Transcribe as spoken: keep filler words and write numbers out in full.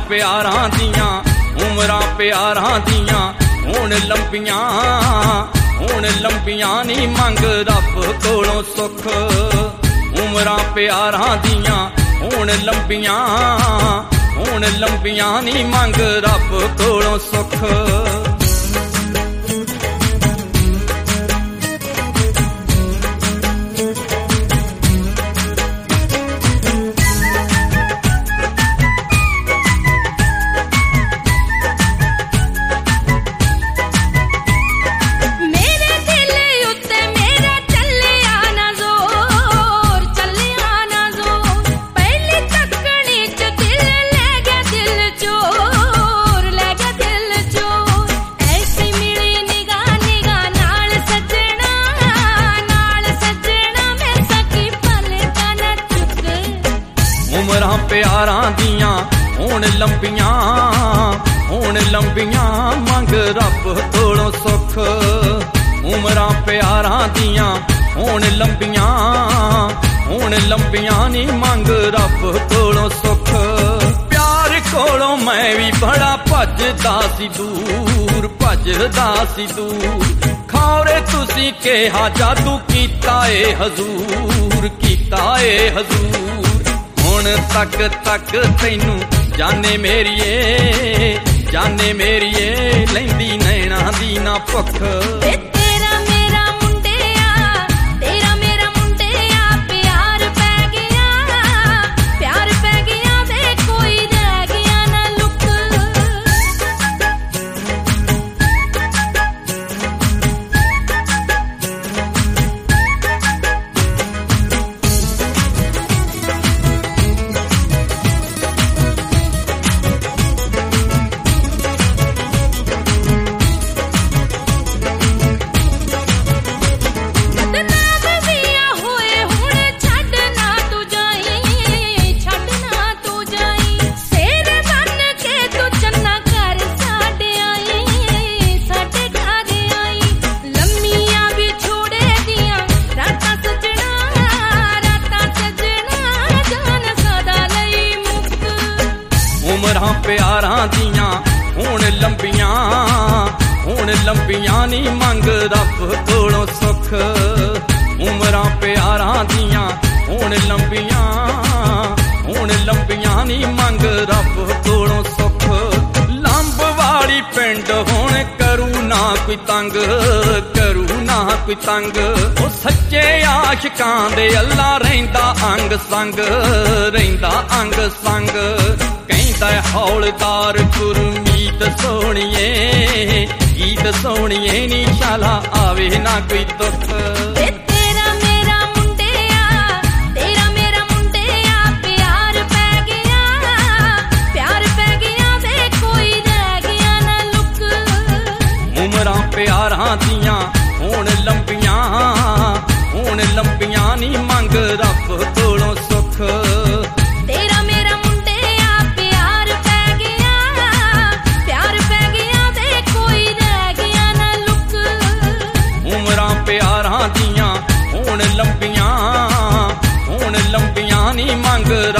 प्यारां दियां उमरां प्यारां दियां हुण लंबियां हुण लंबियां नी मंग रब कोलों सुख। उमरां प्यारां दियां हुण लंबियां हुण लंबियां नी मंग रब कोलों सुख। उमरां प्यारां दियां हुण लंबियां हुण लंबियां मंग रब कोलों सुख। उमरां प्यारां दियां हुण लंबियां हुण लंबियां नी मंग रब कोलों सुख। प्यार कोलों मैं भी बड़ा भजदा सी दूर भजदा सी दूर खौरे तुसी कहा जादू कीता ए हजूर कीता ए हजूर। हुण तक तक तैनू जाने मेरिए जाने मेरिए लैंदी नैना दी ना भुख। तेरा मेरा मुंडिया तेरा मेरा मुंडिया प्यार पै गया प्यार पै गया वे कोई रह गया ना लुक। उमरां प्यारां दियां हुण लंबियां हुण लंबियां नी मंग रब कोलों सुख। उमरां प्यारां दियां हुण लंबियां हुण लंबियां नी मंग रब कोलों सुख। लंब वाली पिंड हुण करू ना कोई तंग करू ना कोई तंग ओ सच्चे आशिकां दे अल्लाह रहिंदा अंग संग रहिंदा अंग संग। कहंदा हौलदार गुरमीत सोहणिए गीत सोहणिए नी शाला आवे ना कोई दुख। तेरा मेरा मुंडिया तेरा मेरा मुंडिया प्यार पै गया प्यार पै गया वे कोई रह गया ना लुक। उमरां प्यारां दियां हुण लंबियां हुण लंबियां नी मंग रब कोलों सुख। तेरा मेरा मुंडिया प्यार पै गया प्यार पै गया वे कोई रह गया ना लुक। उमरां प्यारां दियां हुण लंबियां हुण लंबियां नी मंग